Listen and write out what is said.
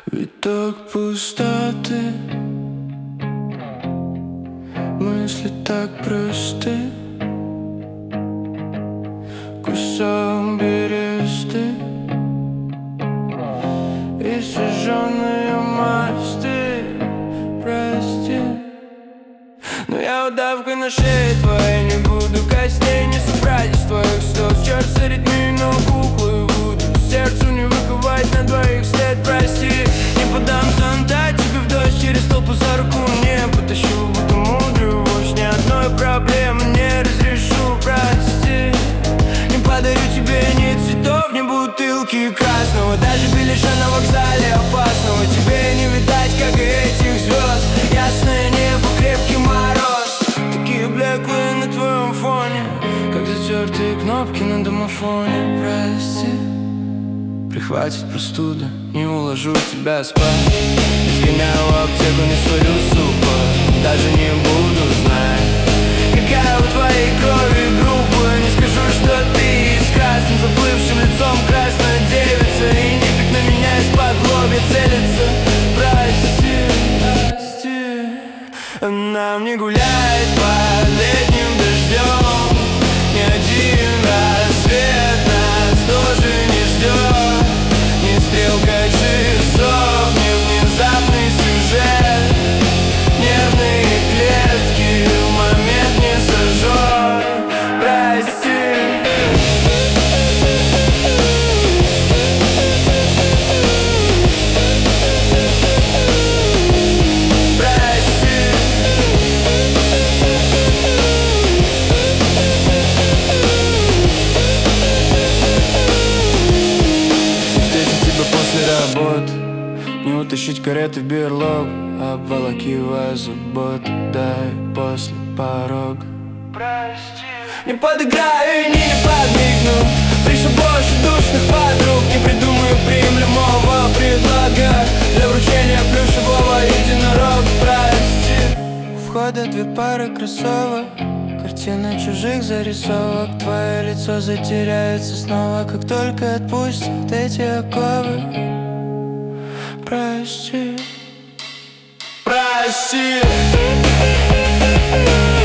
Виток пустоты, мысли так просты. Кусок бересты и сожженные мосты. Прости, но я удавкой на шее твоей не буду костей не собрать из твоих слез. Черт с аритмией, но куклы буду. Сердцу не выковать на двоих след. Прости, не подам зонта тебе в дождь, через толпу за руку не потащу, буду мудрый вождь. Ни одной проблемы не разрешу. Прости, не подарю тебе ни цветов, ни бутылки красного, даже беляша на вокзале опасного. Тебе не видать, как и этих звезд. Ясное небо, крепкий мороз, такие блеклые на твоем фоне, как затертые кнопки на домофоне. Прости, прихватит простуда, не уложу тебя спать. Не сгоняю в аптеку, не сварю супа, даже не буду знать, какая у твоей крови группа. Не скажу, что ты с красным заплывшим лицом, красная девица, и нефиг на меня из-под лобья целится. Прости, прости, нам не гулять под летним дождем. Ни один рассвет нас тоже не ждет. Ни стрелка часов, ни внезапный сюжет. Нервные клетки в момент не сожжет. Прости. Не утащить кареты в берлог, обволакивая заботу, дай после порога. Прости, не подыграю и не подмигну, пришлю больше душных подруг. Не придумаю приемлемого предлога для вручения плюшевого единорога. Прости. У входа две пары кроссовок, картины чужих зарисовок. Твое лицо затеряется снова, как только отпустят эти оковы. Прости, прости.